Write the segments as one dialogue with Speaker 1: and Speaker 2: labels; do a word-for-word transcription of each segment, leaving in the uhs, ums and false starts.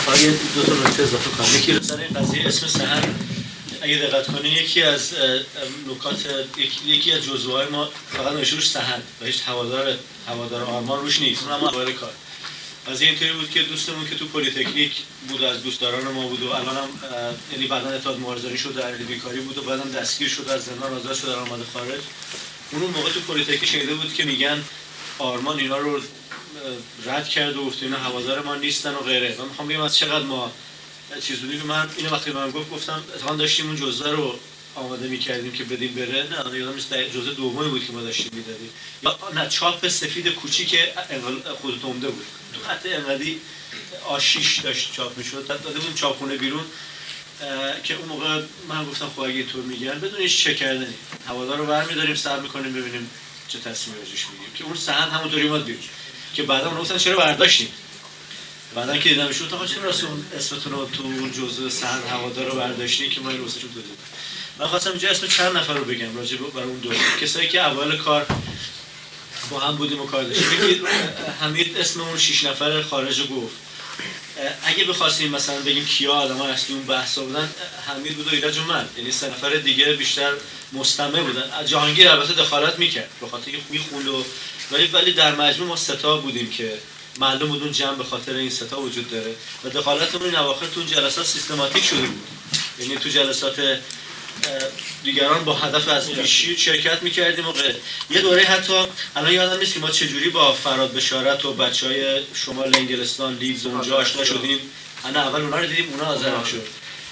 Speaker 1: فقط دو تا نکته اضافه کنم. یکی رو سر این قضیه اسم سحر اگه دقت کنین یکی از نکات یکی از جزوهای ما فقط نوشته روش سحر و هیچ هوادار هوادار آرمان روش نیست. اونم اول کار از اینطوری بود که دوستمون که تو پلی‌تکنیک بود از دوستداران ما بود و الانم یعنی بعداً اتحاد مبارزانی شد در بیکاری بود و بعدم دستگیر شد از زندان آزاد شد در آمده خارج. اون موقع تو پلی‌تکنیک شنیده بود که میگن آرمان اینا رو رد کرد و گفت اینا هوادار ما نیستن و غیره. من میخوام بگم از چقدر ما چیز بودیم. من اینو وقتی من گفت گفتم اتفاقا داشتیم اون جزوه رو آماده می‌کردیم که بدیم بره. نه یادم نیست جزء دومی بود که ما داشتیم می‌دادیم یا نه چاپ سفید کوچیک خودت عمده بود تو خط انقدی آشیش داشت چاپ می‌شد. داده بودیم چاپخونه بیرون که اون موقع من گفتم خب اگه اینطور میگن بدون هیچ چک کردنی هوادار رو برمی‌داریم صبر می‌کنیم ببینیم چه تصمیمی ازش می‌گیریم که اون صحن همونطوری اومد بیرون که بعدا اون گفتن چرا برداشتیم. بعدا که دیدم شد تا چرا راست اون اسمتون رو تو جزء صحن هوادار رو برداشتین که ما این واسه چون دادیم. من خواستم اینجا اسم چند نفر رو بگم راجع به برای اون دو کسایی که اول کار با هم بودیم و کار داشتیم. یکی حمید اسم اون شش نفر خارج رو گفت. اگه بخواستیم مثلا بگیم کیا آدمای اصلی اون بحثا بودن حمید بود و ایرج و من، یعنی سه نفر دیگه بیشتر مستمع بودن. جهانگیر البته دخالت میکرد به خاطر اینکه میخوند و ولی ولی در مجموع ما سه تا بودیم که معلوم بود اون جمع به خاطر این سه تا وجود داره و دخالتمون این اواخر تو جلسات سیستماتیک شده بود. یعنی تو جلسات دیگران با هدف از پیشی شرکت می‌کردیم و غیره. یه دوره حتی الان یادم نیست که ما چجوری با فراد بشارت و بچهای شمال انگلستان لیدز اونجا آشنا شدیم. انا اول اونا رو دیدیم، اونا آذرم شد.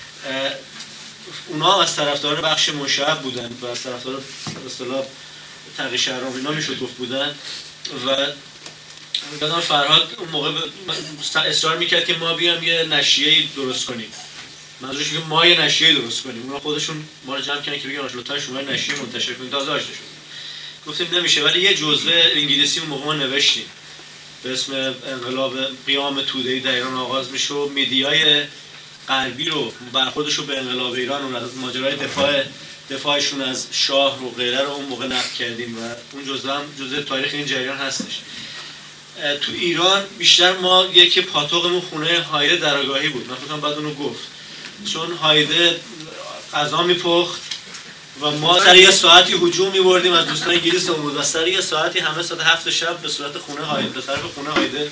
Speaker 1: اونا از طرفداران بخش مشعب بودن و از طرفداران به اصطلاح تغییر شهرام اینا میشد گفت بودن و مثلا فرهاد اون موقع اصرار میکرد که ما بیام یه نشریه‌ای درست کنیم. منظورش اینه که ما یه نشریه درست کنیم. اونا خودشون ما رو جمع کردن که بگن لطفا شما نشریه منتشر کنید. تازه آشنا شد. گفتیم نمیشه ولی یه جزوه انگلیسی اون موقع ما نوشتیم به اسم انقلاب قیام توده‌ای در ایران آغاز میشه و مدیای غربی رو برخوردش رو به انقلاب ایران و ماجرای دفاع دفاعشون از شاه و غیره رو اون موقع نقد کردیم و اون جزوه هم جزء تاریخ این جریان هستش. تو ایران بیشتر ما یکی پاتوقمون خونه هایده درگاهی بود. من فکر کنم بعد اونو گفت چون هایده غذا میپخت و ما سر یه ساعتی هجوم می‌بردیم از دوستان انگلیس اون بود و سر یه ساعتی همه ساعت هفت شب به صورت خونه هایده به طرف خونه هایده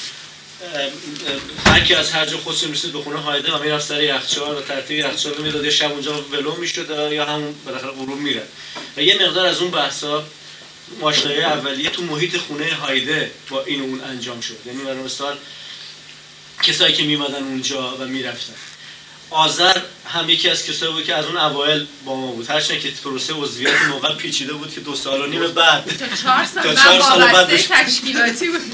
Speaker 1: هر کی از هر جا خودش می‌رسید به خونه هایده و میرفت سر یخچال و ترتیب یخچال رو میداد. یه شب اونجا ولو میشد یا همون بالاخره غروب میرفت و یه مقدار از اون بحثا آشنایی اولیه تو محیط خونه هایده با این اون انجام شد. یعنی برای مثال کسایی که میمدن اونجا و میرفتن. آذر هم یکی از کسایی بود که از اون اوایل با ما بود. هرچند که پروسه عضویت موقع پیچیده بود که دو سال و نیم بعد
Speaker 2: تا چهار سال,
Speaker 1: تا چهار سال بعد
Speaker 2: تشکیلاتی بود.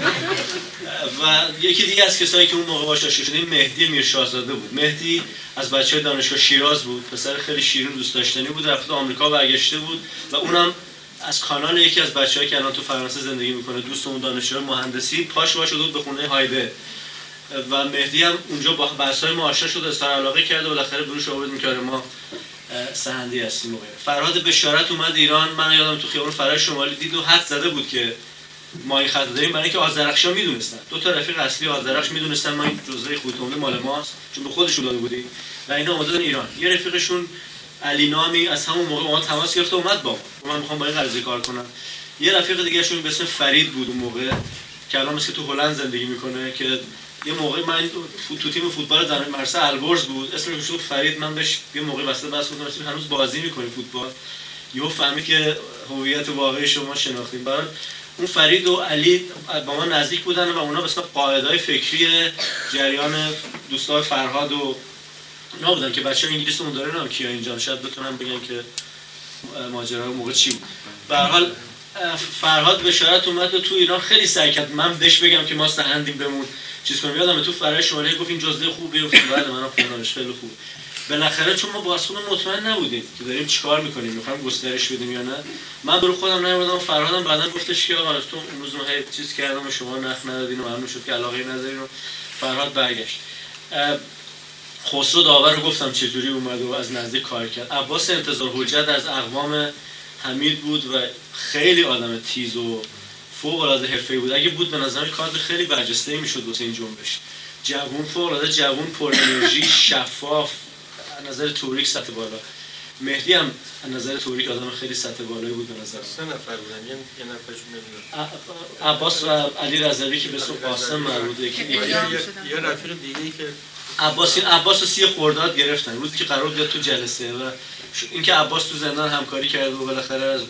Speaker 1: و یکی دیگه از کسایی که اون موقع باهاش آشنا شدیم مهدی میرشاهزاده بود. مهدی از بچه‌های دانشگاه شیراز بود. پسر خیلی شیرین دوست داشتنی بود. رفته آمریکا برگشته بود و اونم از کانال یکی از بچه‌ها که الان تو فرانسه زندگی میکنه دوست اون دانشجو مهندسی پاش وا شده بود به خونه هایده و مهدی هم اونجا با بحث‌های ما آشنا شد، اظهار علاقه کرد و بالاخره بروش آورد می‌کره ما سهندی هستیم. فرهاد بشارت اومد ایران. من یادم تو خیابون فرای شمالی دید و حد زده بود که ما این خط داریم برای اینکه آذرخشا میدونستن. دو تا رفیق اصلی آذرخش میدونستن ما این جزوه خودتون مال ماست چون به خودشون داده بودیم و اینا اومدن ایران. یه رفیقشون علی نامی از همون موقع ما تماس گرفت و اومد با ما. من می‌خوام با این قضیه کار کنم. یه رفیق دیگه شون به اسم فرید بود اون موقع که الان مثل تو هلند زندگی میکنه که یه موقع من تو تیم فوتبال در مرسا البرز بود اسمش شد فرید. من بهش یه موقع واسه بس گفتم هنوز بازی می‌کنی فوتبال. یهو فهمید که هویت واقعی شما شناختیم. برای اون فرید و علی با ما نزدیک بودن و اونا به اصطلاح قائدای فکری جریان دوستای فرهاد و اینا بودن که بچه‌ها انگلیس اون داره نام کیا اینجا شاید بتونم بگم که ماجرا موقع چی بود. به هر حال فرهاد بشارت اومد و تو ایران خیلی سعی کرد من بهش بگم که ما سهندیم بمون چیز کنیم. یادم تو فرای شمالی گفت این جزء خوبه گفتم بله منم خوندمش خیلی خوب. بالاخره چون ما بازخون مطمئن نبودیم که داریم چیکار می‌کنیم می‌خوایم گسترش بدیم یا نه. من برو خودم نمی‌دونم فرهادم بعداً گفتش که آقا تو اون روز ما چیز کردم و شما نخ ندادین و معلوم شد که علاقه ندارین و فرهاد برگشت. خسرو داور رو گفتم چجوری اومد و از نزدیک کار کرد. عباس انتظار حجت از اقوام حمید بود و خیلی آدم تیز و فوق العاده حرفه‌ای بود. اگه بود به نظر کادر خیلی برجسته‌ای میشد واسه این جنبش. جوون فوق العاده جوون، پر انرژی، شفاف، از نظر تئوریک سطح بالا. مهدی هم از نظر تئوریک آدم خیلی سطح بالایی بود به نظر من.
Speaker 3: سه نفر بودن، یه یه نفرشون نمیدونم.
Speaker 1: عباس و علی رضوی که به اسم قاسم مربوطه، یکی دیگه
Speaker 3: یه رفیق دیگه‌ای که
Speaker 1: عباس این عباس رو سی خرداد گرفتن روزی که قرار بود تو جلسه و اینکه عباس تو زندان همکاری کرده و بالاخره از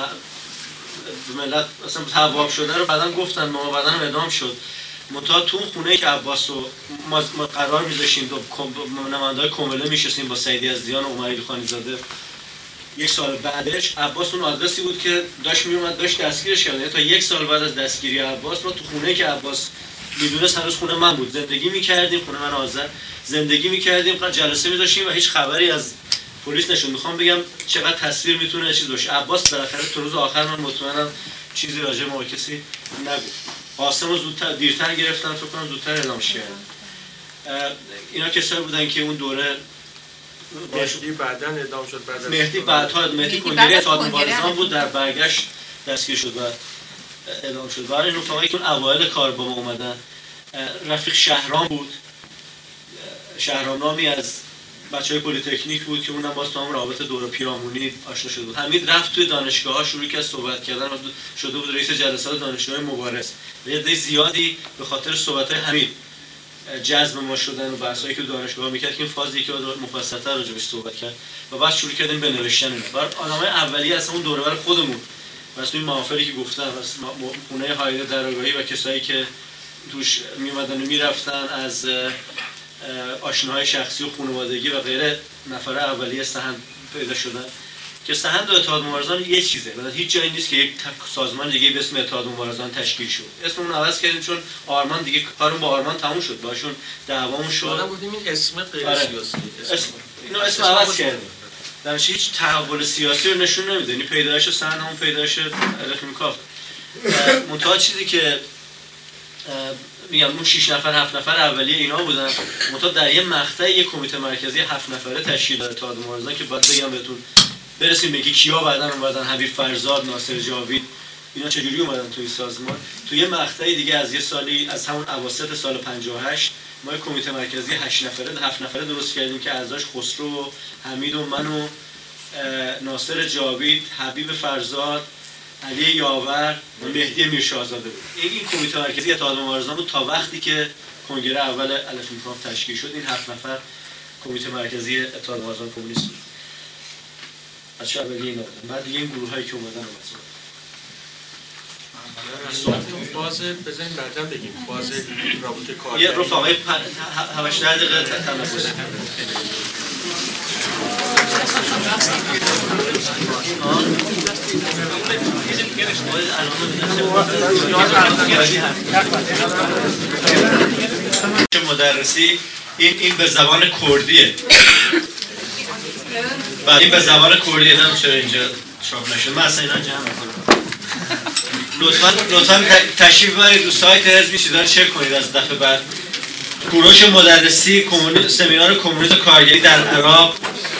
Speaker 1: ملت اصلا تواب شده رو بعدن گفتن، ما بعدن هم اعدام شد. منتها تو اون خونه که عباس رو ما قرار می‌ذاشتیم و نماینده‌های کمله می‌شستیم با سعیدی یزدیان و عمر علیخانی زاده، یک سال بعدش عباس اون آدرسی بود که داشت میومد داشت دستگیرش کرد. تا یک سال بعد از دستگیری عباس ما تو خونه که عباس میدونست هنوز خونه من بود زندگی می‌کردیم، خونه من آذر زندگی می‌کردیم، جلسه می‌داشتیم و هیچ خبری از پلیس نشون. میخوام بگم چقدر تصویر میتونه چیز باشه. عباس بالاخره تو روز آخر من مطمئنم چیزی راجع به ما کسی نگفت. قاسم رو زودتر دیرتر گرفتن، فکر کنم زودتر اعلامش کردن. اینا کسایی بودن که اون دوره
Speaker 3: مهدی بعداً اعدام شد. بعد
Speaker 1: مهدی بعدها مهدی کنگره اتحاد مبارزان بود، در برگشت دستگیر شد و اعدام شد. برای این رفقایی که اون اوایل کار با ما اومدن، رفیق شهرام بود. شهرام نامی از بچهای پلی تکنیک بود که اونم باز تو هم رابطه دوره پیرامونی آشنا شده بود. حمید رفت توی دانشگاه‌ها شروع کرد صحبت کردن و شده بود رئیس جلسات دانشجوهای مبارز. و یه عده زیادی به خاطر صحبت‌های حمید جذب ما شدن و بحثایی که دانشگاه‌ها می‌کرد که این فازی که مفصل‌تر راجع بهش صحبت کرد و بعد شروع کردیم به نوشتن اینا. برای آدمای اولیه اصلا اون دوره برای خودمون واسه این محافلی که گفتم واسه خونه هایده درآگاهی و کسایی که توش میومدن و میرفتن از آشناهای شخصی و خانوادگی و غیره، نفر اولیه سهند پیدا شدن که سهند و اتحاد مبارزان یه چیزه. بعد هیچ جایی نیست که یک سازمان دیگه به اسم اتحاد مبارزان تشکیل شد. اسممون عوض کردیم چون آرمان دیگه کارمون با آرمان تموم شد، باشون دعوامون شد.
Speaker 3: ما بودیم این اسم غیر سیاسی.
Speaker 1: اسم اینو اسم عوض کردیم. درش هیچ تحول سیاسی رو نشون نمیده. یعنی پیدایش سهند همون پیدایش الکتریکاف. منتها چیزی که میگم اون شش نفر هفت نفر اولیه اینا بودن، منتها در یه مقطع یه کمیته مرکزی هفت نفره تشکیل داد اتحاد مبارزان که باید بگم بهتون برسیم به اینکه کیا بعدن اومدن، حبیب فرزاد، ناصر جاوید، اینا چجوری اومدن توی سازمان. توی یه مقطعی دیگه از یه سالی از همون اواسط سال پنجاه و هشت ما یه کمیته مرکزی هشت نفره هفت نفره درست کردیم که اعضاش خسرو و حمید و من و ناصر جاوید، حبیب فرزاد، علی یاور و مهدی میرشاهزاده بود. این کمیته مرکزی اتحاد مبارزان بود تا وقتی که کنگره اول الفینکاف تشکیل شد. این هفت نفر کمیته مرکزی اتحاد مبارزان کمونیست بود. از چه اولیه اینا بودن. بعد دیگه این گروه هایی که اومدن اومد
Speaker 3: صحبت فاز بزنیم بعدا بگیم فاز رابطه کار.
Speaker 1: یه رفقای هشت دقیقه تنفس. مدرسی این این به زبان کردیه. بعد این به زبان کردیه نمیشه چرا اینجا چاپ نشد. من اصلا اینا جمع می‌کنم. لطفاً لطفاً تشریف ببرید تو سایت حزب چیزا رو چک کنید از دفعه بعد. کوروش مدرسی کمونی سمینار کمونیسم کارگری در عراق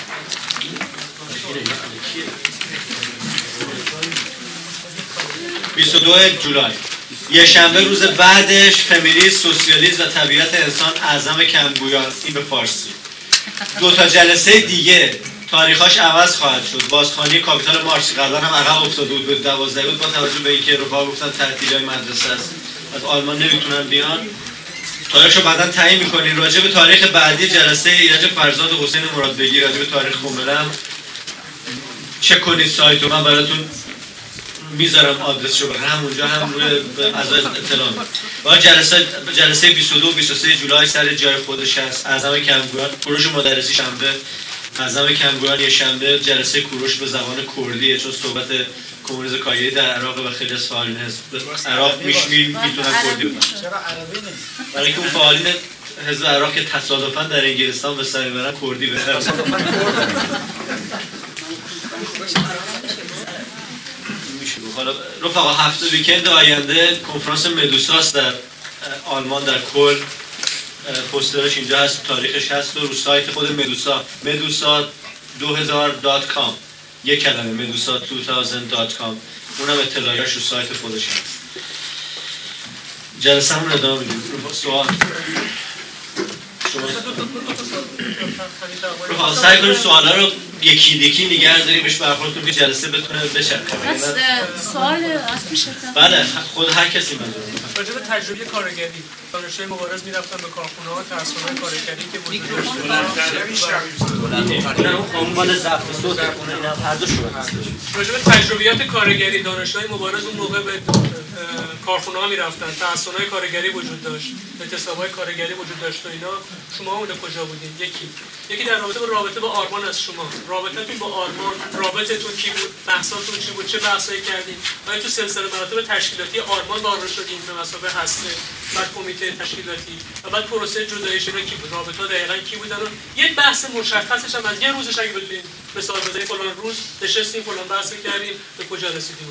Speaker 1: بیست و دو جولای. یه شنبه روز بعدش فمینیسم، سوسیالیسم و طبیعت انسان اعظم کمگویان، این به فارسی. دو تا جلسه دیگه تاریخاش عوض خواهد شد. بازخوانی کاپیتال مارکس قبلا هم عقب افتاده بود به دوازده بود با توجه به اینکه رفقا گفتن تعطیلای مدرسه است از آلمان نمیتونن بیان. تاریخشو بعداً تعیین می‌کنین. راجع به تاریخ بعدی جلسه ایرج فرزاد و حسین مرادبگی، راجع به تاریخ خمرم چک کنید سایتو، من براتون میذارم آدرسشو، بخاطر همونجا هم روی از اطلاع میدم. با جلسه جلسه بیست و دو و بیست و سه جولای سر جای خودش هست. اعظم کمگویان کوروش مدرسی شنبه، اعظم کمگویان یه شنبه. جلسه کوروش به زبان کردیه چون صحبت کمونیسم کارگری در عراق و خیلی از فعالین حزب عراق میشمی میتونن کردی بودن.
Speaker 4: چرا عربی نیست؟
Speaker 1: برای اینکه اون فعالین حزب عراق که تصادفاً در انگلستان به سر میبرن کردی بهتر. حالا رفقا هفته ویکند آینده کنفرانس مدوساست در آلمان در کل. پوسترش اینجا هست، تاریخش هست و رو سایت خود مدوسا مدوسا دو هزار دات کام یک کلمه مدوسا دو هزار دات کام اونم اطلاعیش رو سایت خودش هست. جلسه همون ادامه میدیم. سوال شما رو سعی کنید سوالا رو یکی یکی نگه داریم بهش برخوردتون به جلسه بتونه بشه.
Speaker 2: سوال اصلی شد.
Speaker 1: بله خود هر کسی منظور.
Speaker 3: راجع به تجربه کارگری دانشجوی مبارز میرفتن به کارخونه‌ها تأسیسات کارگری که وجود داشت.
Speaker 1: نه اون خانم مال ضبط صوت اون اینا هر دو شده هست.
Speaker 3: راجع به تجربیات کارگری دانشجوی مبارز اون موقع به کارخونه‌ها میرفتن، تأسیسات کارگری وجود داشت، اعتصاب‌های کارگری وجود داشت و اینا. شما اون کجا بودین؟ یکی یکی در رابطه با رابطه با آرمان از شما، رابطتون با آرمان، رابطتون کی بود؟ بحثاتون چی بود؟ چه بحثایی کردین؟ آیا تو سلسله مراتب تشکیلاتی آرمان وارد شدین به مسابقه هسته، بعد کمیته تشکیلاتی و بعد پروسه جداییش اینا کی بود؟ رابطه‌ها دقیقاً کی بودن؟ و یک بحث مشخصش هم از یه روزش اگه بتونین مثال بزنید فلان روز نشستیم فلان بحث کردیم به کجا رسیدیم.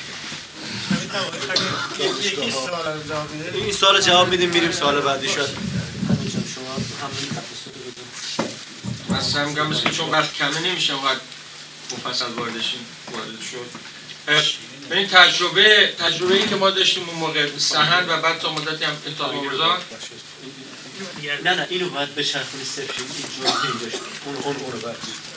Speaker 4: یکی سوال رو جواب میده.
Speaker 1: این سوال جواب میدیم میریم سوال بعدی شد. شما همین تخصص رو بدون.
Speaker 5: من سعی می‌کنم بس که چون وقت کمه نمیشه اونقدر مفصل واردشیم وارد شد. ببین تجربه تجربه‌ای که ما داشتیم اون موقع سحن و بعد تا مدتی هم انتخاب آموزان.
Speaker 1: نه نه اینو باید بچرخونی صفر اینجوری اینجاش اون اون اون رو بعد.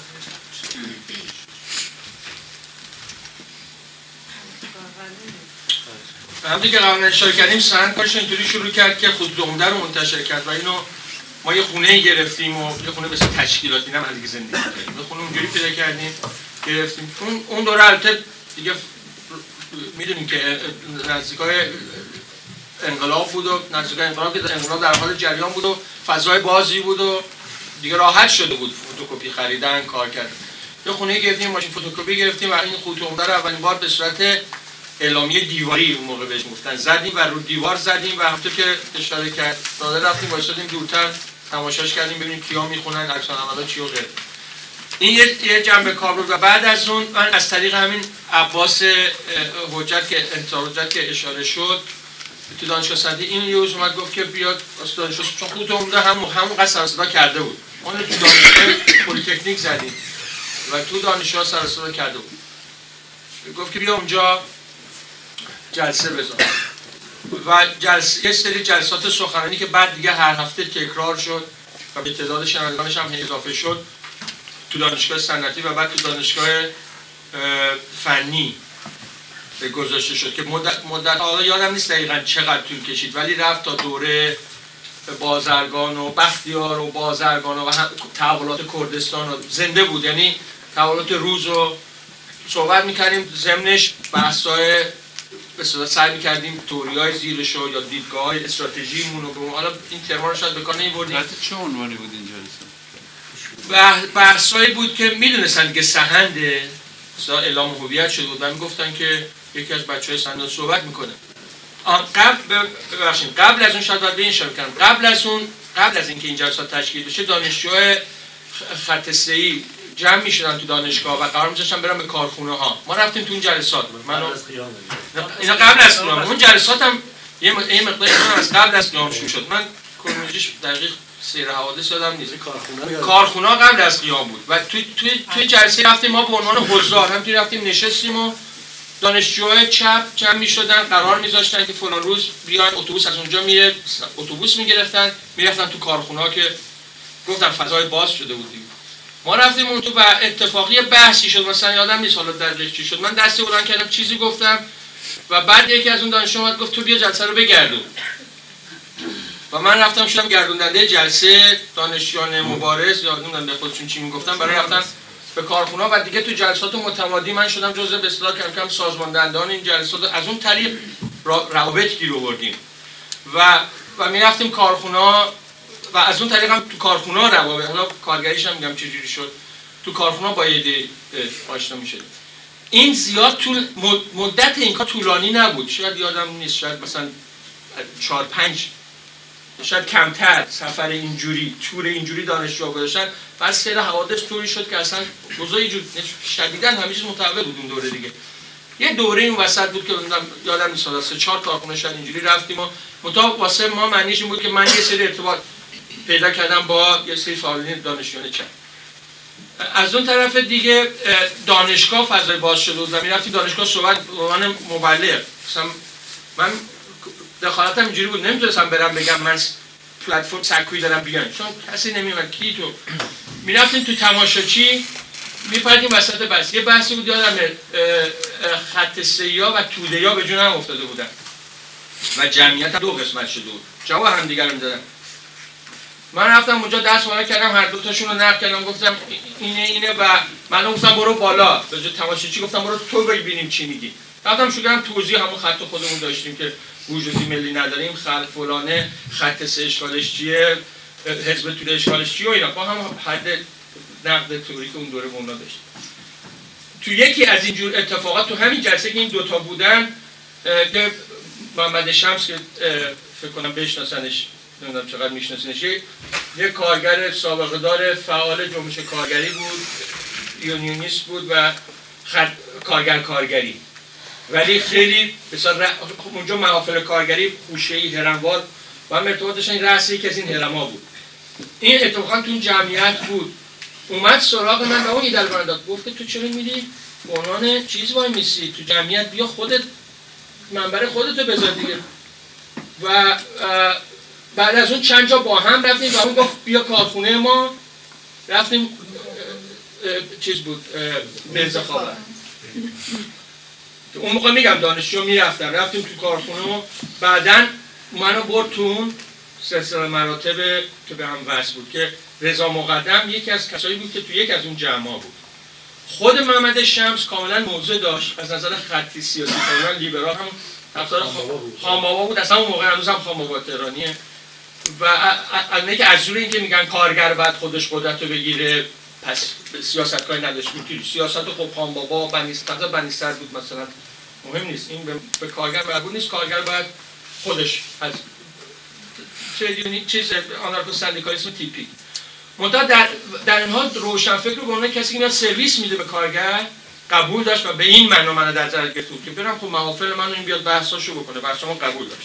Speaker 5: همونطور که قبلا اشاره کردیم سحن کارش اینطوری شروع کرد که خطوط عمده رو منتشر کرد و اینو ما یه خونه گرفتیم و یه خونه مثل تشکیلاتی هم دیگه زندگی کردیم. یه خونه اونجوری پیدا کردیم گرفتیم. اون اون دوره البته دیگه میدونیم که نزدیکای انقلاب بود و نزدیکای انقلاب که انقلاب در حال جریان بود و فضای بازی بود و دیگه راحت شده بود فتوکپی خریدن کار کردن. یه خونه گرفتیم ماشین فتوکپی گرفتیم و این خطوط عمده رو اولین بار به صورت اعلامیه دیواری اون موقع بهش گفتن زدیم و رو دیوار زدیم و همونطور که اشاره کرد داده رفتیم وایسادیم دورتر تماشاش کردیم ببینیم کیا میخونن عکس العملا چی و غیره. این یه, یه جنبه کار بود و بعد از اون من از طریق همین عباس حجت که انتظار حجت که اشاره شد تو دانشگاه صنعتی این یه روز اومد گفت که بیاد واسه دانشگاه چون خودت عمده هم همون قصد سر صدا کرده بود. اون تو دانشگاه پلی تکنیک زدیم و تو دانشگاه سر صدا کرده بود. گفت که بیا اونجا جلسه بذار و جلسه یه سری جلسات سخنرانی که بعد دیگه هر هفته تکرار شد و به تعداد شنوندگانش هم اضافه شد تو دانشگاه صنعتی و بعد تو دانشگاه فنی گذاشته شد که مدت مدت حالا یادم نیست دقیقاً چقدر طول کشید ولی رفت تا دوره بازرگان و بختیار و بازرگان و تحولات کردستان و زنده بود. یعنی تحولات روز رو صحبت می‌کردیم ضمنش بحث‌های به صورت سعی می‌کردیم تئوری‌های زیرش یا دیدگاه‌های استراتژیمون رو حالا این ترما رو شاید بکنه نمی‌بردیم.
Speaker 6: چه عنوانی بود این جلسه؟
Speaker 5: بحثایی بود که می‌دونستن که سحنده مثلا اعلام هویت شده بود و میگفتن که یکی از بچه‌های سحن صحبت میکنه. قبل ببخشید قبل از اون شاید باید به این اشاره کنم قبل از اون قبل از اینکه این جلسات تشکیل بشه دانشجوهای خط سه‌ای جمع می‌شدن تو دانشگاه و قرار می‌ذاشتن برن به کارخونه‌ها. ما رفتیم تو این جلسات. من اینا قبل از قیام اون جلسات هم یه مقدار از قبل از قیام شروع شد. من کرونولوژیش دقیق سیر حوادث یادم نیست. کارخونه‌ها قبل از قیام بود و توی توی توی جلسه رفتیم ما به عنوان حضار همینطوری رفتیم نشستیم و دانشجوهای چپ جمع می‌شدن قرار می‌ذاشتن که فلان روز بیان اتوبوس از اونجا میره اتوبوس می‌گرفتن می‌رفتن تو کارخونه‌ها که گفتن فضای باز شده بود دیگه. ما رفتیم اون تو و اتفاقی بحثی شد مثلا یادم نیست حالا دقیق چی شد من دستی بلند کردم چیزی گفتم و بعد یکی از اون دانشجوها اومد گفت تو بیا جلسه رو بگردون و من رفتم شدم گردوندنده جلسه دانشجویان مبارز یا نمیدونم به خودشون چی میگفتن برای رفتن به کارخونه و دیگه تو جلسات متمادی من شدم جزء به اصطلاح کم کم سازماندهندگان این جلسات از اون طریق روابط گیر آوردیم و و میرفتیم کارخونه و از اون طریق هم تو کارخونه روابط حالا کارگریش هم میگم چه جوری شد تو کارخونه با ایده آشنا میشد. این زیاد طول مدت این کار طولانی نبود شاید یادم نیست شاید مثلا چهار پنج شاید کمتر سفر اینجوری تور اینجوری دانشجو گذاشتن بعد سیر حوادث طوری شد که اصلا وضعی جور شدیداً همه چیز متحول بود اون دوره دیگه. یه دوره این وسط بود که یادم نیست سه چهار کارخونه شاید اینجوری رفتیم و متا واسه ما معنیش این بود که من یه سری ارتباط پیدا کردم با یه سری فعالین دانشجویان چپ. از اون طرف دیگه دانشگاه فضای باز شده بود و میرفتیم دانشگاه صحبت به عنوان مبلغ مثلا من دخالتم اینجوری بود نمیتونستم برم بگم من پلتفرم سکویی دارن بیان، چون کسی نمیومد. کی تو میرفتیم تو تماشاچی میپردیم وسط بحث. یه بحثی بود یادم خط سه‌یا و توده‌یا به جون هم افتاده بودن و جمعیت دو قسمت شده بود، جواب هم دیگر رو میدادن. من رفتم اونجا دست بالا کردم، هر دو تاشون رو نقد کردم، گفتم اینه اینه و من گفتم برو بالا، به جای تماشاچی گفتم برو تو ببینیم چی میگی. رفتم شروع کردم توضیح همون خط خودمون داشتیم که وجودی ملی نداریم، خط فلانه، خط سه اشکالش چیه، حزب توده اشکالش چیه و اینا، با هم حد نقد تئوری که اون دوره به اونا داشتیم. تو یکی از این جور اتفاقات تو همین جلسه که این دوتا بودن که محمد شمس که فکر کنم بشناسنش، نمیدونم چقدر میشناسینش، یه کارگر سابقه دار فعال جنبش کارگری بود، یونیونیست بود و خط کارگر کارگری، ولی خیلی بسیار اونجا محافل کارگری خوشه‌ای هرموار و هم ارتباط داشتن، رأس یکی از این هرم‌ها بود. این اتفاقا تو جمعیت بود، اومد سراغ من و اون ایدل من داد، گفت تو چرا میری به عنوان چیز وای میسی تو جمعیت، بیا خودت منبر خودتو بذار دیگه. و بعد از اون چند جا با هم رفتیم و اون گفت بیا کارخونه ما، رفتیم چیز بود بنزخابه. اون موقع میگم دانشجو میرفتم، رفتیم تو کارخونه و بعدن منو برد تو اون سلسله مراتب که به هم وصل بود که رضا مقدم یکی از کسایی بود که تو یک از اون جمع‌ها بود. خود محمد شمس کاملا موضع داشت از نظر خطی سیاسی، کاملا لیبرال، هم طرفدار خام‌آوا بود، اصلا اون موقع هنوز هم خام‌آوا تهرانیه و الان که از جور این که میگن کارگر بعد خودش قدرت رو بگیره پس سیاست کاری نداشت، میتونی سیاست خب خام‌آوا بنی‌صدر بنی‌صدر بود مثلا، مهم نیست، این به, به کارگر مربوط نیست، کارگر بعد خودش از چیز آنارکو سندیکالیسم تیپیک. منتها در در این حال روشنفکر رو به عنوان کسی که میاد سرویس میده به کارگر قبول داشت و به این معنا منو در نظر گرفت که برم خب محافل منو این بیاد بحثاشو بکنه، بحثمون قبول داشت.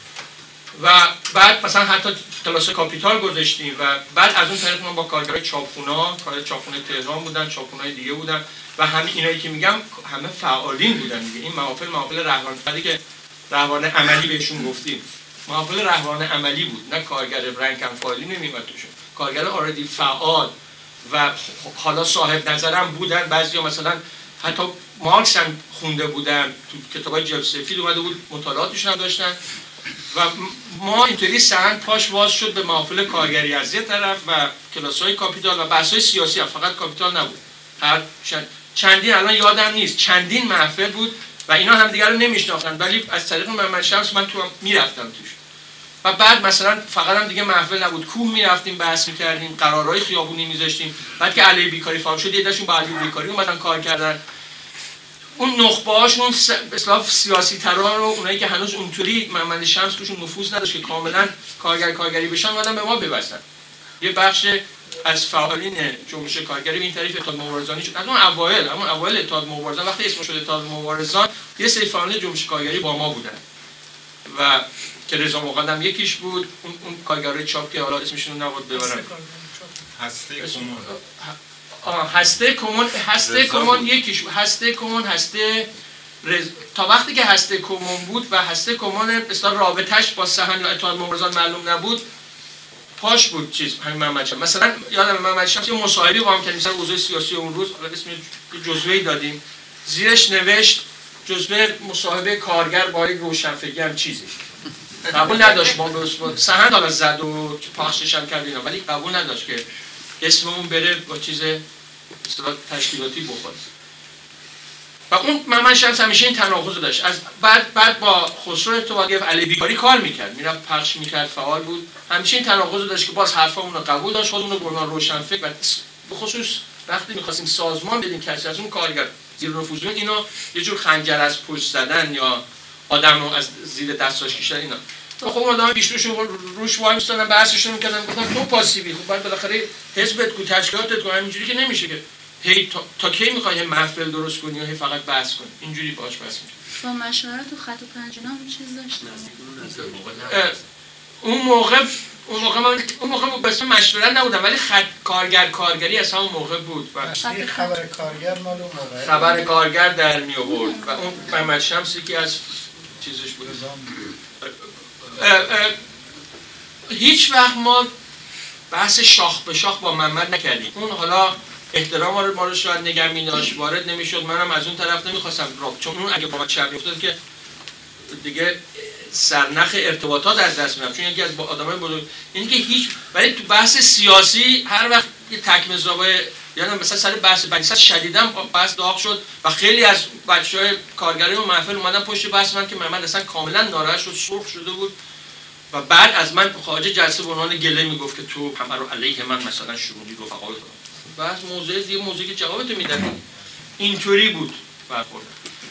Speaker 5: و بعد مثلا حتی کلاس کاپیتال گذاشتیم و بعد از اون طریق من با کارگرای چاپخونا، کارگر چاپخونه تهران بودن، چاپخونه‌های دیگه بودن و همین اینایی که میگم همه فعالین بودن دیگه. این محافل محافل رهبرانی که رهبران عملی بهشون گفتیم، محافل رهبران عملی بود، نه کارگر رنگ کم فعالی نمیومد توشون، کارگر آردی فعال و حالا صاحب نظرم بودن. بعضیا مثلا حتی مارکس هم خونده بودن، تو کتابای جلد سفید اومده بود، مطالعاتشون هم داشتن و ما اینطوری سند پاش واز شد به محافل کارگری از یه طرف و کلاس‌های کاپیتال و بحث‌های سیاسی هم. فقط کاپیتال نبود، هر چندین الان یادم نیست چندین محفل بود و اینا هم دیگر رو نمیشناختن، ولی از طریق محمد شمس من تو هم میرفتم توش. و بعد مثلا فقط هم دیگه محفل نبود، کوه میرفتیم بحث میکردیم، قرارهای خیابونی میذاشتیم. بعد که علی بیکاری فعال شد یه داشون با علی بیکاری اومدن کار کردن. اون نخبه‌هاشون به اصطلاح سیاسی ترا رو، اونایی که هنوز اونطوری محمد شمس توشون نفوذ نداشت که کاملا کارگر کارگری بشن، اومدن به ما ببستن. یه بخش از فعالین جنبش کارگری به این طریق اتحاد مبارزانی شد. از اون اوایل، همون اوایل اتحاد مبارزان وقتی اسمش شد اتحاد مبارزان، یه سری فعالین جنبش کارگری با ما بودن و که رضا مقدم یکیش بود، اون اون کارگرای چاپ که حالا اسمشون رو نبود ببرم،
Speaker 7: هسته کمون
Speaker 5: آه هسته کمون هسته کمون یکیش هسته کمون هسته رز... تا وقتی که هسته کمون بود و هسته کمون اصلا رابطش با سهن یا اتحاد مبارزان معلوم نبود، پاش بود چیز همین محمد شمس. مثلا یادم محمد شمس یه مصاحبه با هم کردیم مثلا اوضاع سیاسی اون روز، اسم جزوه‌ای دادیم، زیرش نوشت جزوه مصاحبه کارگر با یک روشنفکر هم چیزی. قبول نداشت ما به سهند حالا زد و پخشش هم کرد اینا، ولی قبول نداشت که اسممون بره با چیز اصطلاح تشکیلاتی بخوره. و اون محمد شمس همیشه این تناقض رو داشت. از بعد بعد با خسرو ارتباط گرفت، علی بیکاری کار میکرد، میرفت پخش میکرد، فعال بود. همیشه این تناقض رو داشت که باز حرفمون رو قبول داشت، خودمون رو به عنوان روشنفکر و به خصوص وقتی می‌خواستیم سازمان بدیم کسی از اون کارگر زیر نفوذ بود، اینا یه جور خنجر از پشت زدن یا آدم رو از زیر دستاش کشیدن اینا. خب آدم پیشروشون روش وای میستادن بحثشون می‌کردن، گفتن تو پاسیبی، خب بعد بالاخره حزبت کو تشکیلاتت کو، همینجوری که نمیشه که هی تا, تا کی می‌خوای محفل درست کنی و هی فقط بحث کنی، اینجوری باهاش بحث می‌کنی.
Speaker 2: با مشورت و خط و پنجونه هم چیز داشتن.
Speaker 5: اون موقع اون موقع من اون موقع به اسم مشورت نبودم، ولی خط کارگر کارگری از همون موقع بود و
Speaker 4: خبر کارگر مال اون موقع
Speaker 5: خبر کارگر در می آورد و اون محمد شمس که از چیزش بود. هیچ وقت ما بحث شاخ به شاخ با محمد نکردیم. اون حالا احترام ما رو ما رو شاید نگه می‌داشت، وارد نمی‌شد، منم از اون طرف نمی‌خواستم راه، چون اون اگه با من شب می‌افتاد که دیگه سرنخ ارتباطات از دست می‌رفت، چون یکی از آدمای بزرگ اینی که هیچ، ولی تو بحث سیاسی هر وقت یه تک مزرابای یعنی مثلا سر بحث بنی‌صد شدیداً بحث داغ شد و خیلی از بچه‌های کارگری و محفل اومدن پشت بحث من که محمد اصلا کاملا ناراحت شد، سرخ شده بود و بعد از من خارج جلسه به عنوان گله میگفت که تو همه رو علیه من مثلا شروعی رفقای تو بعد موضوع دیگه موضوعی که جوابتو میدن اینطوری بود برخورد.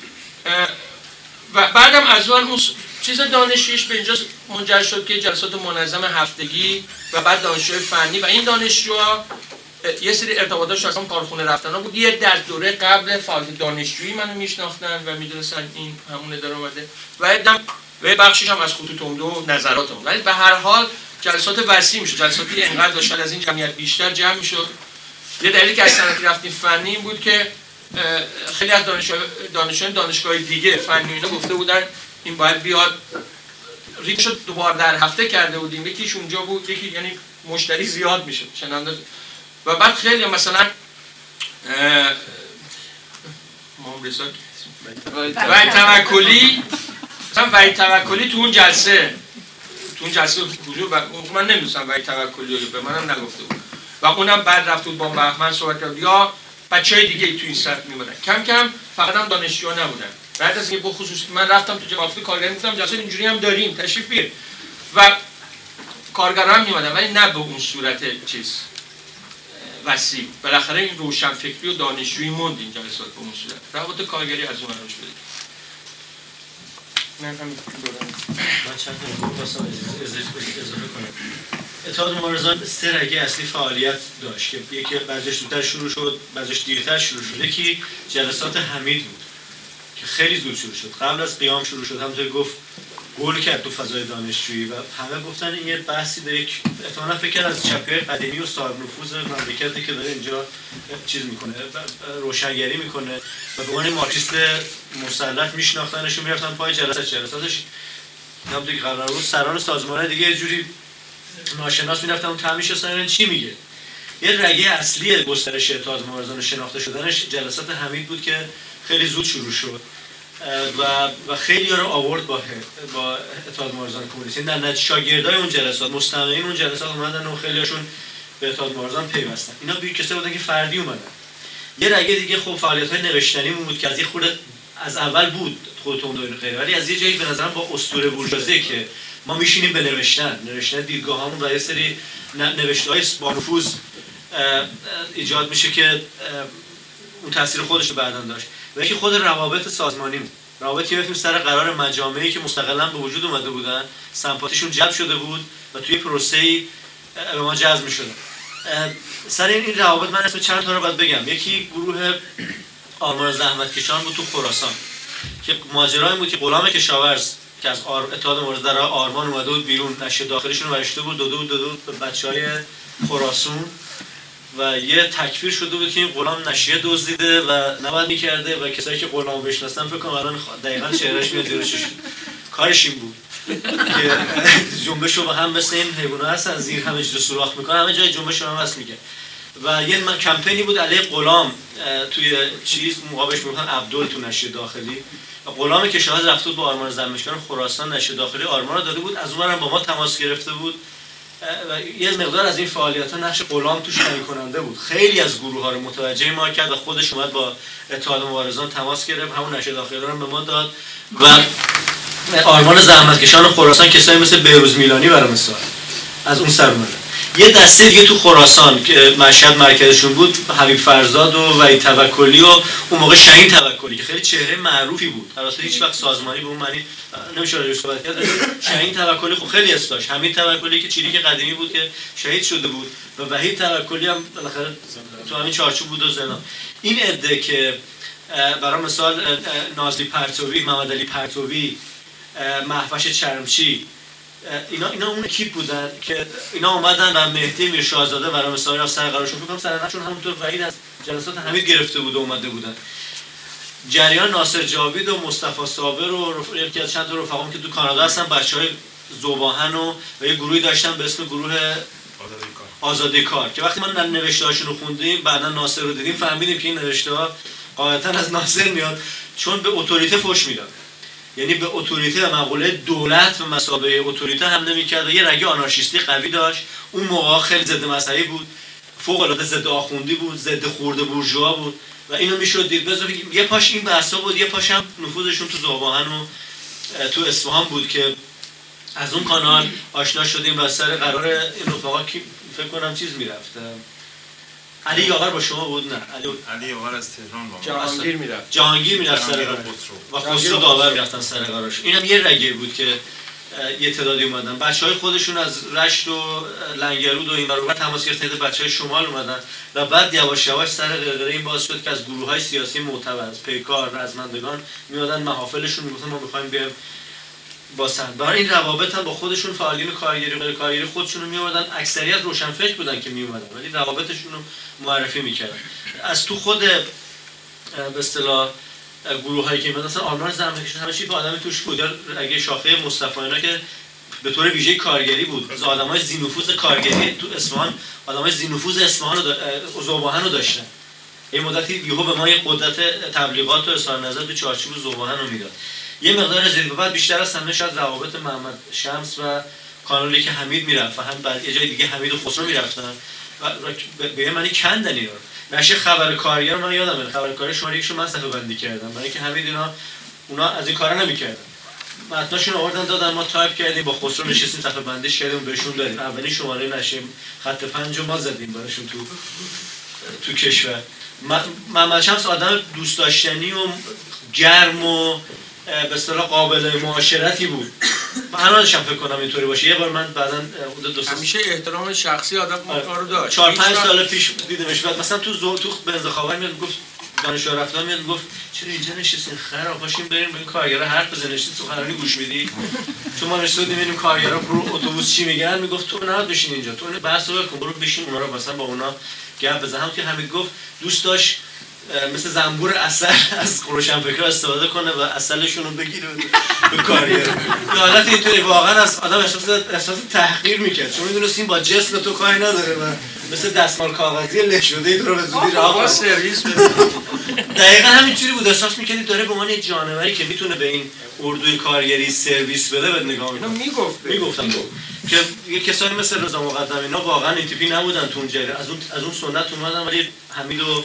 Speaker 5: و بعدم از اون اون چیز دانشجویش به اینجا منجر شد که جلسات منظم هفتگی و بعد دانشجوی فنی و این دانشجوها یه سری ارتباطات شدن کارخونه رفتنا بود. یه در دوره قبل فعالیت دانشجویی منو میشناختن و میدونستن این همون اداره اومده و ادم و بخشش هم از خطوط عمده و نظراتمون. ولی به هر حال جلسات وسیع میشه، جلساتی اینقدر داشت از این جمعیت بیشتر جمع میشد. یه دلیلی که از سنتی رفتیم فنی این بود که خیلی از دانشجویان دانشگاه دیگه فنی اینا گفته بودن این باید بیاد، ریتش رو دوبار در هفته کرده بودیم، یکیش اونجا بود، یکی یعنی مشتری زیاد میشه شنونده. و بعد خیلی مثلا ما رضا وحید توکلی مثلا وحید توکلی تو اون جلسه تو اون جلسه حضور و من نمی‌دونستم وحید توکلی رو به منم نگفته بود و اونم بعد رفت بود با بهمن صحبت کرد یا بچهای دیگه تو این سطح میمونن. کم کم فقط هم دانشجوها نبودن. بعد از اینکه بخصوص من رفتم تو جوافی کارگری گفتم جلسه اینجوری هم داریم تشریف بیار و کارگران میومدن ولی نه به اون صورت چیز وسیع. بالاخره این روشنفکری و دانشجویی موند این جلسات به اون صورت. روابط کارگری از اون روش بود. من هم
Speaker 1: من چند تا نکته واسه اضافه کنم. اتحاد مبارزان سه رگه اصلی فعالیت داشت که یکی بعضیش زودتر شروع شد، بعضیش دیرتر شروع شد. یکی جلسات حمید بود که خیلی زود شروع شد، قبل از قیام شروع شد. همونطور گفت گل کرد تو فضای دانشجویی و همه گفتن این یه بحثی داره، یک احتمالاً فکر از چپی‌های قدیمی و صاحب نفوذ مملکتی که داره اینجا چیز میکنه، روشنگری میکنه و به عنوان مارکسیست مسلح میشناختنشون، میرفتن پای جلسات جلساتش همونطور که قرار بود سران سازمان‌های دیگه یه جوری ناشناس میرفتن اون تعمیش اصلا چی میگه. یه رگه اصلی گسترش اتحاد مبارزان و شناخته شدنش جلسات حمید بود که خیلی زود شروع شد و و خیلی ها رو آورد با با اتحاد مبارزان کمونیستی. در نتیجه شاگردای اون جلسات، مستمعین اون جلسات اومدن و خیلی هاشون به اتحاد مبارزان پیوستن. اینا بی کسایی بودن که فردی اومدن. یه رگه دیگه خب فعالیت‌های نوشتنی بود که از یه خورده از اول بود خودتون دارین خیلی، ولی از یه جایی به نظرم با اسطوره بورژوازی که ما میشینیم به نوشتن، نوشتن دیدگاهامون و یه سری نوشته‌های با نفوذ ایجاد میشه که اون تاثیر خودش رو بعداً داشت. و یکی خود روابط سازمانی بود. روابطی می‌فهمیم سر قرار مجامعی که مستقلاً به وجود اومده بودن، سمپاتیشون جلب شده بود و توی پروسه‌ای به ما جذب می‌شدن. سر این روابط من اسم چند تا رو باید بگم. یکی گروه آرمان زحمتکشان بود تو خراسان که ماجرا این بود که غلام کشاورز که از اتحاد مبارزه در آرمان اومده بود بیرون، نشریه داخلیشون رو برشته بود دو دو دو دو به بچهای خراسان و یه تکفیر شده بود که این غلام نشریه دزدیده و نباید می‌کرده و کسایی که غلام بشناسن فکر کنم الان دقیقاً شعرش میاد جلوش. کارش این بود که جنبشو با هم مثل این حیونا هستن زیر همه چیزو سوراخ میکنه، همه جای جنبشو هم وصل میگه. و یه من کمپینی بود علیه غلام توی چیز مقابلش میگفتن عبدال تو نشریه داخلی. غلام کشاورز رفته بود با آرمان زحمتکشان خراسان، نشریه داخلی آرمان رو داده بود، از اونورم با ما تماس گرفته بود و یه مقدار از این فعالیت‌ها نقش غلام توش تعیین کننده بود. خیلی از گروه‌ها رو متوجه ما کرد و خودش اومد با اتحاد مبارزان تماس گرفت، همون نشریه داخلی رو هم به ما داد و آرمان زحمتکشان خراسان کسایی مثل بهروز میلانی برای مثال از اون سر اومدن. یه دسته دیگه تو خراسان که مشهد مرکزشون بود، حبیب فرزاد و وحید توکلی و اون موقع شهین توکلی که خیلی چهره معروفی بود، البته هیچ وقت سازمانی به اون معنی نمیشه راجعش صحبت کرد. شهین توکلی خب خیلی اسم داشت، حمید توکلی که چریک قدیمی بود که شهید شده بود و وحید توکلی هم بالاخره تو همین چارچوب بود و زنا. این عده که برای مثال نازلی پرتوی، محمد علی پرتوی، مهوش چرمچی، اینا اینا اون اکیپ بودن که اینا اومدن و مهدی میرشاهزاده برای مثال رفت سر قرارشون، فکر کنم سرنخشون همونطور وحید از جلسات حمید گرفته بود و اومده بودن. جریان ناصر جاوید و مصطفی صابر و یکی از چند تا رفقام که تو کانادا هستن، بچهای ذوباهن و و یه گروهی داشتن به اسم گروه آزادی کار که وقتی ما نوشته‌هاشون رو خوندیم بعدا ناصر رو دیدیم فهمیدیم که این نوشته‌ها غالباً از ناصر میاد چون به اتوریته فحش میداد. یعنی به اتوریته و مقوله دولت و مثابه اتوریته حمله میکرد و یه رگ آنارشیستی قوی داشت. اون موقع خیلی ضد مذهبی بود، فوق العاده ضد آخوندی بود، ضد خرده بورژوا بود و اینو میشد دید. بذار یه پاش این بحثا بود، یه پاش هم نفوذشون تو ذوباهن و تو اصفهان بود که از اون کانال آشنا شدیم و سر قرار این رفقا کی فکر کنم چیز میرفت. علی یاور با شما بود؟ نه علی
Speaker 7: علی یاور از تهران با
Speaker 5: جهانگیر میرفت
Speaker 1: جهانگیر میرفت سر قرار و خسرو داور میرفتن سر قرارش. اینم یه رگه بود که یه تعدادی اومدن بچهای خودشون از رشت و لنگرود و این برابر تماس گرفتن، بچهای شمال اومدن و بعد یواش یواش سر قرقره این باز شد که از گروه‌های سیاسی معتبر از پیکار رزمندگان میادن محافلشون میگفتن ما می‌خوایم بیایم با سند. برای این روابط هم با خودشون فعالین کارگری و غیر کارگری خودشون رو می‌آوردن. اکثریت روشنفکر بودن که میومدن ولی روابطشون رو معرفی می‌کردن. از تو خود به اصطلاح گروهایی که مثلا آرمان زحمتکشان همه چی به آدمی توش بود. اگه شاخه مصطفی اینا که به طور ویژه کارگری بود، از آدمای ذی‌نفوذ کارگری تو اصفهان، آدمای ذی‌نفوذ اصفهان و ذوباهن رو داشتن. این مدتی یهو به ما یه قدرت تبلیغات و اظهار نظر تو چارچوب ذوباهن رو میداد. یه مقدار زیر بعد بیشتر از همه شاید روابط محمد شمس و کانالی که حمید میرفت و هم بر یه جای دیگه حمید و خسرو میرفتن و به معنی کندن اینا. نشه خبر کارگر من یادمه خبر کارگر شماره یکشو من صفحه بندی کردم برای اینکه حمید اینا اونا از این کارا نمیکردن. متناشون آوردن دادن ما تایپ کردیم با خسرو نشستیم صفحه بندیش کردیم بهشون دادیم. اولین شماره نشه خط پنج رو ما زدیم براشون تو تو کشور. محمد شمس آدم دوست داشتنی و گرم و به اصطلاح قابل معاشرتی بود. من هنوزش فکر کنم اینطوری باشه. یه بار من بعداً حدود دو سه
Speaker 5: همیشه احترام شخصی آدم اون کارو داشت.
Speaker 1: چهار پنج سال پیش دیدمش بعد مثلا تو زو تو بنزخاور میاد گفت دانشجو رفتم میاد گفت چرا اینجا نشستین خراب باشین بریم با این کارگرا حرف بزنین نشستین سخنرانی گوش میدی. چون ما نشستیم میبینیم کارگرا رو اتوبوس چی میگن میگفت تو نه بشین اینجا تو بحث رو کن برو بشین اونا رو مثلا با اونا گپ بزن. هم که همین گفت دوست داشت مثل زنبور عسل از روشنفکرها استفاده کنه و عسلشون رو بگیره به کارگر. حالت اینطوری واقعا از آدم احساس احساس تحقیر میکرد چون میدونست این با جسم تو کاری نداره و مثل دستمال کاغذی له شده ای تو رو به زودی راه
Speaker 5: سرویس
Speaker 1: دقیقاً همینجوری بود. احساس میکردی داره به عنوان یه جانوری که میتونه به این اردوی کارگری سرویس بده بهت نگاه میکنه.
Speaker 5: میگفت
Speaker 1: میگفتم که یه کسایی مثل رضا مقدم اینا واقعا این تیپی نبودن تو اون جریان. از اون از اون سنت اومدن ولی حمید و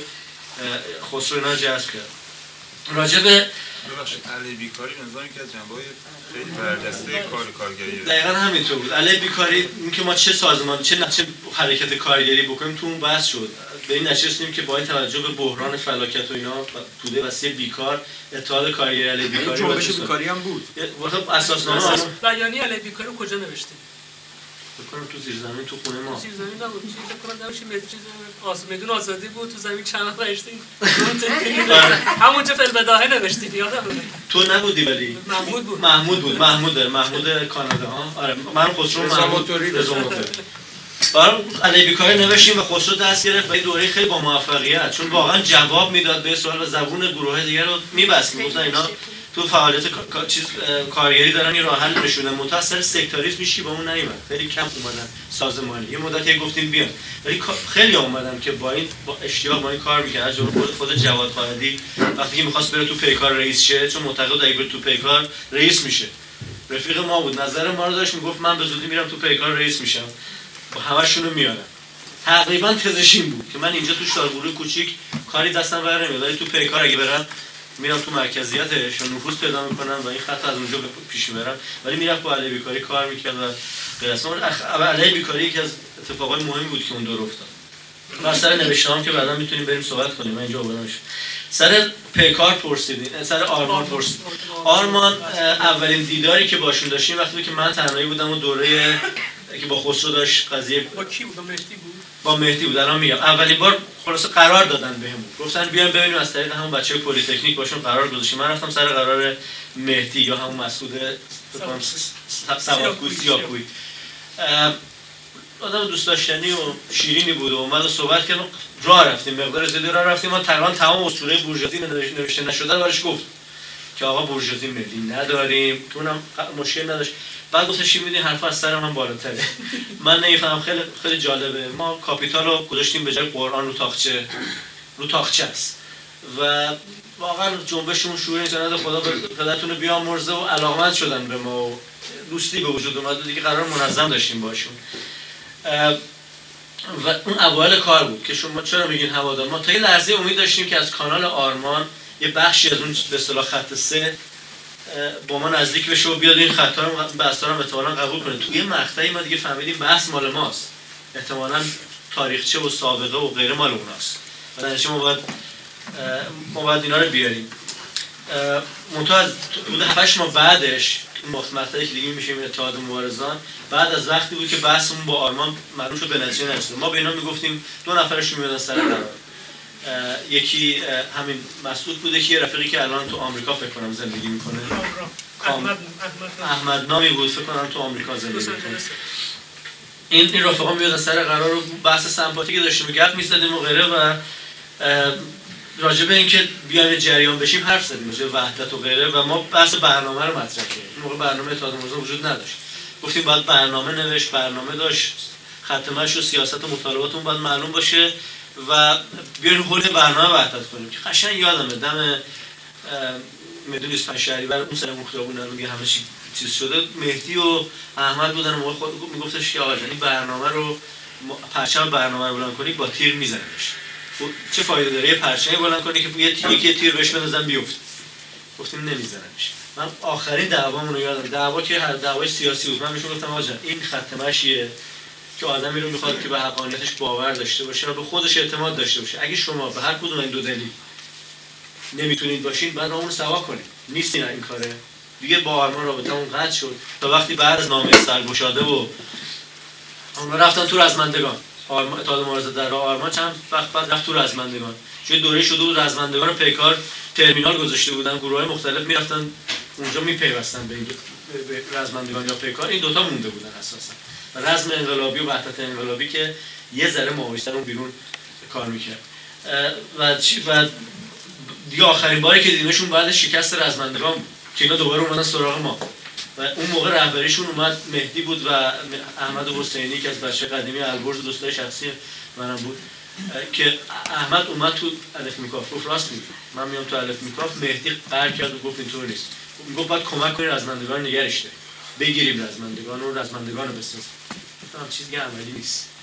Speaker 1: خسرو اینا جذب کرد. راجع به
Speaker 7: ببخشید علی بیکاری نظامی که از جنبه‌های خیلی برجسته کار کارگری
Speaker 1: دقیقاً همینطور بود. علی بیکاری اینکه ما چه سازمان چه چه حرکت کارگری بکنیم تو اون بحث شد. به این نتیجه رسیدیم که با توجه به بحران فلاکت و اینا توده وسیع بیکار اتحاد کارگری علی بیکاری
Speaker 5: جنبش بیکاری هم بود.
Speaker 1: وقت اساسنامه
Speaker 3: بیانیه علی بیکاری رو کجا نوشتید؟
Speaker 1: فکر کنم تو زیر زمین تو خونه ما
Speaker 3: زیر زمین نبود. چیزی فکر کنم داشتیم چیز آز میدون آزادی بود تو زمین چند نوشتین. همونجا فل بداهه نوشتید یادم
Speaker 1: تو نبودی ولی
Speaker 3: محمود بود.
Speaker 1: محمود بود. محمود محمود کانادا ها. آره من خسرو محمود رضا موتوری برام علی بیکاری نوشتیم و خسرو دست گرفت و این دوره خیلی با موفقیت چون واقعا جواب میداد به سوال و زبون گروه دیگه رو میبست میگفتن اینا تو فعالیت چیز کارگری دارن یه راه حل نشونن متأثر سکتاریسم میشی با اون نیومد. خیلی کم اومدن سازمانی. یه مدتی گفتیم بیان ولی خیلی اومدن که با این با اشتیاق با این کار میکرد. از جمله خود جواد فاضلی وقتی که می‌خواست بره تو پیکار رئیس شه چون معتقد اگه بره تو پیکار رئیس میشه. رفیق ما بود نظر ما رو داشت میگفت من به زودی میرم تو پیکار رئیس میشم و همه‌شون رو میارم. تقریبا تزشین بود که من اینجا تو شارگوروی کوچیک کاری دستم بر نمیاد ولی تو پیکار اگه برم میرم تو مرکزیتش و نفوذ پیدا میکنم و این خط از اونجا پیش میبرم. ولی میرفت با علی بیکاری کار میکرد و غیر از اون علی بیکاری یکی از اتفاقای مهمی بود که اون دور افتاد. و سر نوشته‌ام که بعدا میتونیم بریم صحبت کنیم. من اینجا آوردمش. سر پیکار پرسیدین، سر آرمان پرسید. آرمان اولین دیداری که باشون داشتیم وقتی که من تنهایی بودم و دوره که با خسرو داشت قضیه
Speaker 3: با کی بود؟ مهدی بود.
Speaker 1: با مهدی بود. الان میگم اولین بار خلاص قرار دادن بهمون گفتن بیایم ببینیم از طریق همون بچه‌های پلی تکنیک باشون قرار گذاشتیم. من رفتم سر قرار مهدی یا همون مسعود سوادکوسی یا کوی آدم دوست داشتنی و شیرینی بود و اومد و صحبت کرد. راه رفتیم مقدار زیادی راه رفتیم. ما تقریبا تمام اسطوره بورژوازی نوشته نشده رو برش گفت که آقا بورژوازی ملی نداریم که اونم مشکل نداشت. بعد گفتش چی می‌دونی حرف از سر من بالاتره. من نمی‌فهمم. خیلی خیلی جالبه. ما کاپیتال رو گذاشتیم به جای قرآن رو تاقچه رو تاقچه است و واقعا جنبشمون شور اینترنت خدا پدرتون رو بیامرزه و علاقمند شدن به ما و دوستی به وجود اومد و دیگه قرار منظم داشتیم باشون. و اون اوایل کار بود که شما چرا میگین هوادار، ما تا یه لحظه امید داشتیم که از کانال آرمان یه بخشی از اون به اصطلاح خط سه با ما نزدیک بشه و بیاد این خطا رو بحثا رو احتمالاً قبول کنه. توی مقطعی ما دیگه فهمیدیم بحث مال ماست، احتمالاً تاریخچه و سابقه و غیره مال اوناست و در نتیجه ما باید ما باید اینا رو بیاریم. منتها از حدود هفت ماه بعدش مقطعی که دیگه میشه اتحاد مبارزان، بعد از وقتی بود که بحثمون با آرمان معلوم شد به نتیجه نرسید. ما به اینا میگفتیم دو نفرشون میادن سر قرار، یکی همین مسعود بوده که رفیقی که الان تو آمریکا فکر کنم زندگی میکنه،
Speaker 3: احمد
Speaker 1: احمد نامی بود فکر کنم تو آمریکا زندگی میکنه. این این رفقا میادن سر قرار رو بحث سمپاتیک داشتیم، گپ میزدیم و غیره و راجع به اینکه بیایم جریان بشیم حرف زدیم، راجع به وحدت و غیره و ما بحث برنامه رو مطرح کردیم. این موقع برنامه اتحاد مبارزان وجود نداشت. گفتیم باید برنامه نوشت، برنامه داشت، خط مشی و سیاست و مطالباتمون باید معلوم باشه و بیایم حول برنامه وحدت کنیم. که قشنگ یادمه دم میدون بیست و پنج شهریور اون سر اون خیابون میگه همه چی چیز شده، مهدی و احمد بودن موقع خود میگفتش که آقا جان برنامه رو پرچم برنامه رو بلند کنی با تیر میزنیش. چه فایده داره یه پرچمی بلند کنی که یه تیر یکی تیر بهش بندازن بیفته؟ گفتیم نمیزنمش. من آخرین دعوامون رو یادم، دعوا که هر دعوای سیاسی بود، من بهشون گفتم آقا جان این خط مشیه که آدمی رو میخواد که به حقانیتش باور داشته باشه و به خودش اعتماد داشته باشه. اگه شما به هر کدوم این دو دلیل نمیتونید باشین بعد اون رو سوا کنید. نیستین این کاره دیگه. با آرمان رابطمون قطع شد تا وقتی بعد از نامه سرگشاده و اونها رفتن تو رزمندگان، آرمان اتحاد مبارزه در راه آرمان چند وقت بعد رفت تو رزمندگان. چون دوره شده بود رزمندگان رو پیکار ترمینال گذاشته بودن، گروه‌های مختلف میرفتن اونجا میپیوستن به این به رزمندگان یا پیکار. این دوتا مونده بودن اساسا. و رزم انقلابی و وحدت انقلابی که یه ذره ماویستر اون بیرون کار میکرد و چی و دیگه آخرین باری که دیدیمشون بعد شکست رزمندگان که اینا دوباره اومدن سراغ ما و اون موقع رهبریشون اومد مهدی بود و احمد حسینی که از بچه قدیمی البرز دوستای شخصی منم بود که احمد اومد تو الف میکاف گفت راست میگی من میام تو الف میکاف. مهدی قهر کرد و گفت اینطور نیست، میگفت باید کمک کنی رزمندگان نگرش داری، بگیریم رزمندگان رو رزمندگان رو بسازیم. هم چیزی عملی نیست.